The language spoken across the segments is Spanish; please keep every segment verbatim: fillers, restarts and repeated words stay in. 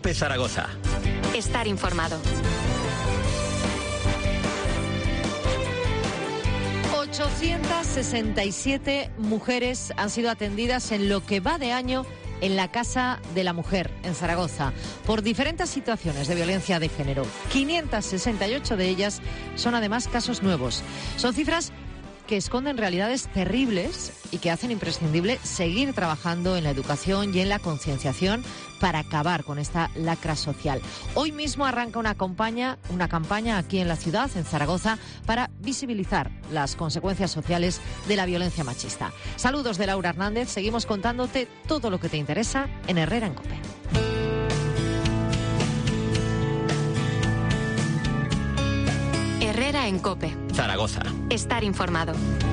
COPE Zaragoza. Estar informado. ochocientas sesenta y siete mujeres han sido atendidas en lo que va de año en la Casa de la Mujer, en Zaragoza, por diferentes situaciones de violencia de género. quinientas sesenta y ocho de ellas son además casos nuevos. Son cifras que esconden realidades terribles y que hacen imprescindible seguir trabajando en la educación y en la concienciación para acabar con esta lacra social. Hoy mismo arranca una campaña, una campaña aquí en la ciudad, en Zaragoza, para visibilizar las consecuencias sociales de la violencia machista. Saludos de Laura Hernández, seguimos contándote todo lo que te interesa en Herrera en COPE. Herrera en COPE. Zaragoza. Estar informado.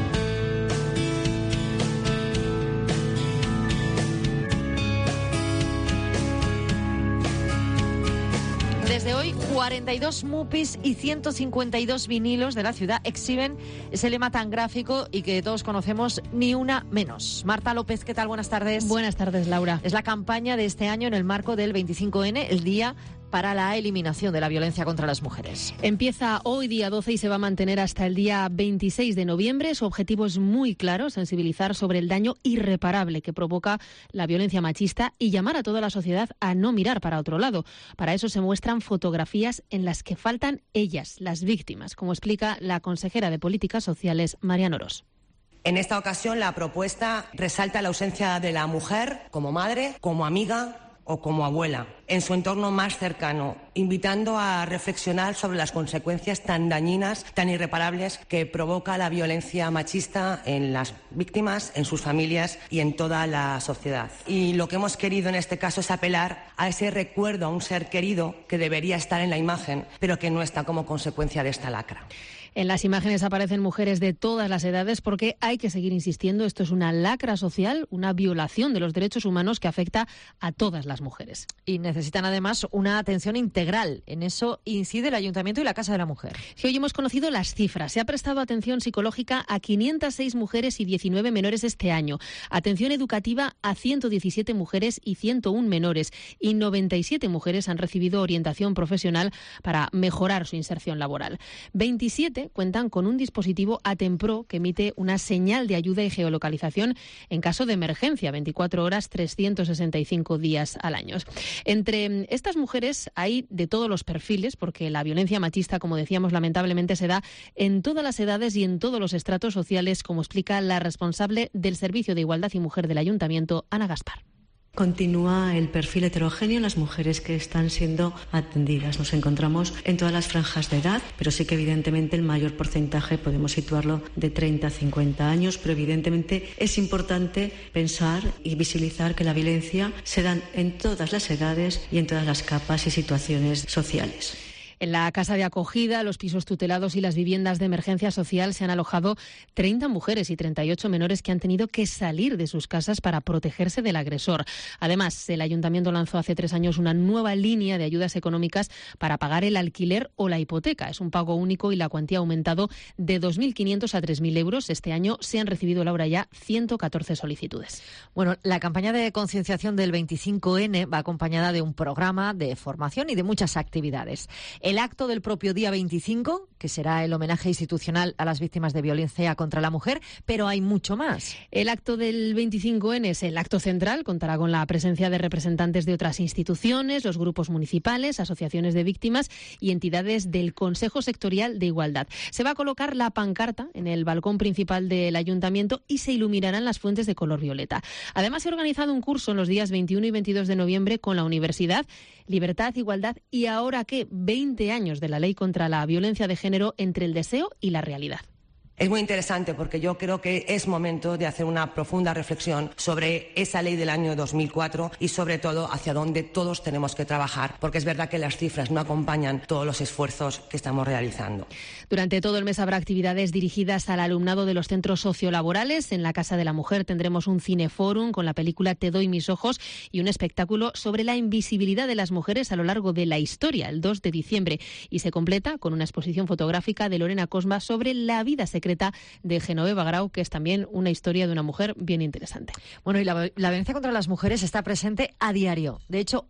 Desde hoy, cuarenta y dos mupis y ciento cincuenta y dos vinilos de la ciudad exhiben ese lema tan gráfico y que todos conocemos, ni una menos. Marta López, ¿qué tal? Buenas tardes. Buenas tardes, Laura. Es la campaña de este año en el marco del veinticinco ene, el Día para la Eliminación de la Violencia contra las Mujeres. Empieza hoy, día doce, y se va a mantener hasta el día veintiséis de noviembre. Su objetivo es muy claro: sensibilizar sobre el daño irreparable que provoca la violencia machista y llamar a toda la sociedad a no mirar para otro lado. Para eso se muestran fotografías en las que faltan ellas, las víctimas, como explica la consejera de Políticas Sociales, Marian Orós. En esta ocasión, la propuesta resalta la ausencia de la mujer como madre, como amiga o como abuela, en su entorno más cercano, invitando a reflexionar sobre las consecuencias tan dañinas, tan irreparables que provoca la violencia machista en las víctimas, en sus familias y en toda la sociedad. Y lo que hemos querido en este caso es apelar a ese recuerdo a un ser querido que debería estar en la imagen, pero que no está como consecuencia de esta lacra. En las imágenes aparecen mujeres de todas las edades porque hay que seguir insistiendo, esto es una lacra social, una violación de los derechos humanos que afecta a todas las mujeres. Y necesitan además una atención integral. En eso incide el Ayuntamiento y la Casa de la Mujer. Sí, hoy hemos conocido las cifras. Se ha prestado atención psicológica a quinientas seis mujeres y diecinueve menores este año. Atención educativa a ciento diecisiete mujeres y ciento uno menores. Y noventa y siete mujeres han recibido orientación profesional para mejorar su inserción laboral. veintisiete cuentan con un dispositivo Atempro que emite una señal de ayuda y geolocalización en caso de emergencia, veinticuatro horas, trescientos sesenta y cinco días al año. Entre estas mujeres hay de todos los perfiles, porque la violencia machista, como decíamos, lamentablemente se da en todas las edades y en todos los estratos sociales, como explica la responsable del Servicio de Igualdad y Mujer del Ayuntamiento, Ana Gaspar. Continúa el perfil heterogéneo en las mujeres que están siendo atendidas. Nos encontramos en todas las franjas de edad, pero sí que evidentemente el mayor porcentaje podemos situarlo de treinta a cincuenta años, pero evidentemente es importante pensar y visibilizar que la violencia se da en todas las edades y en todas las capas y situaciones sociales. En la casa de acogida, los pisos tutelados y las viviendas de emergencia social se han alojado treinta mujeres y treinta y ocho menores que han tenido que salir de sus casas para protegerse del agresor. Además, el Ayuntamiento lanzó hace tres años una nueva línea de ayudas económicas para pagar el alquiler o la hipoteca. Es un pago único y la cuantía ha aumentado de dos mil quinientos a tres mil euros. Este año se han recibido, Laura, ya ciento catorce solicitudes. Bueno, la campaña de concienciación del veinticinco ene va acompañada de un programa de formación y de muchas actividades. El acto del propio día veinticinco, que será el homenaje institucional a las víctimas de violencia contra la mujer, pero hay mucho más. El acto del veinticinco ene es el acto central, contará con la presencia de representantes de otras instituciones, los grupos municipales, asociaciones de víctimas y entidades del Consejo Sectorial de Igualdad. Se va a colocar la pancarta en el balcón principal del Ayuntamiento y se iluminarán las fuentes de color violeta. Además, se ha organizado un curso en los días veintiuno y veintidós de noviembre con la Universidad Libertad, Igualdad y ahora que veinte años de la Ley contra la Violencia de Género entre el deseo y la realidad. Es muy interesante porque yo creo que es momento de hacer una profunda reflexión sobre esa ley del año dos mil cuatro y sobre todo hacia dónde todos tenemos que trabajar, porque es verdad que las cifras no acompañan todos los esfuerzos que estamos realizando. Durante todo el mes habrá actividades dirigidas al alumnado de los centros sociolaborales. En la Casa de la Mujer tendremos un cineforum con la película Te doy mis ojos y un espectáculo sobre la invisibilidad de las mujeres a lo largo de la historia, el dos de diciembre. Y se completa con una exposición fotográfica de Lorena Cosma sobre la vida secreta de Genoveva Grau, que es también una historia de una mujer bien interesante. Bueno, y la, la violencia contra las mujeres está presente a diario. De hecho, hoy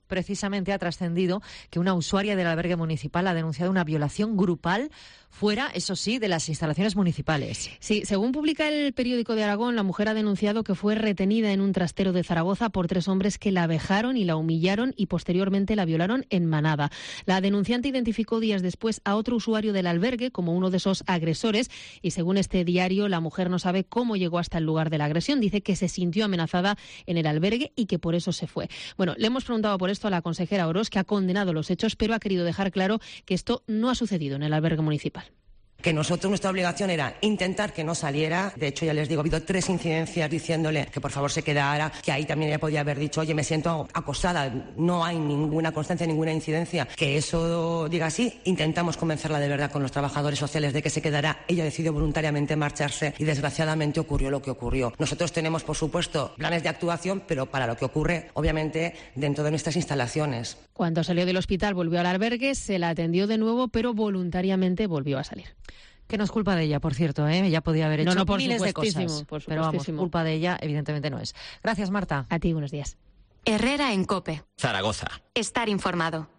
precisamente ha trascendido que una usuaria del albergue municipal ha denunciado una violación grupal fuera, eso sí, de las instalaciones municipales. Sí, según publica el periódico de Aragón, la mujer ha denunciado que fue retenida en un trastero de Zaragoza por tres hombres que la vejaron y la humillaron y posteriormente la violaron en manada. La denunciante identificó días después a otro usuario del albergue como uno de esos agresores y según este diario, la mujer no sabe cómo llegó hasta el lugar de la agresión. Dice que se sintió amenazada en el albergue y que por eso se fue. Bueno, le hemos preguntado por esto a la consejera Orós, que ha condenado los hechos, pero ha querido dejar claro que esto no ha sucedido en el albergue municipal. Que nosotros, nuestra obligación era intentar que no saliera. De hecho, ya les digo, ha habido tres incidencias diciéndole que por favor se quedara, que ahí también ella podía haber dicho, oye, me siento acosada, no hay ninguna constancia, ninguna incidencia. Que eso diga así, intentamos convencerla de verdad con los trabajadores sociales de que se quedará. Ella decidió voluntariamente marcharse y desgraciadamente ocurrió lo que ocurrió. Nosotros tenemos, por supuesto, planes de actuación, pero para lo que ocurre, obviamente, dentro de nuestras instalaciones. Cuando salió del hospital volvió al albergue, se la atendió de nuevo, pero voluntariamente volvió a salir. Que no es culpa de ella, por cierto, ¿eh? Ella podía haber hecho no, no, por miles de cosas, por pero vamos, culpa de ella evidentemente no es. Gracias, Marta. A ti, buenos días. Herrera en COPE. Zaragoza. Estar informado.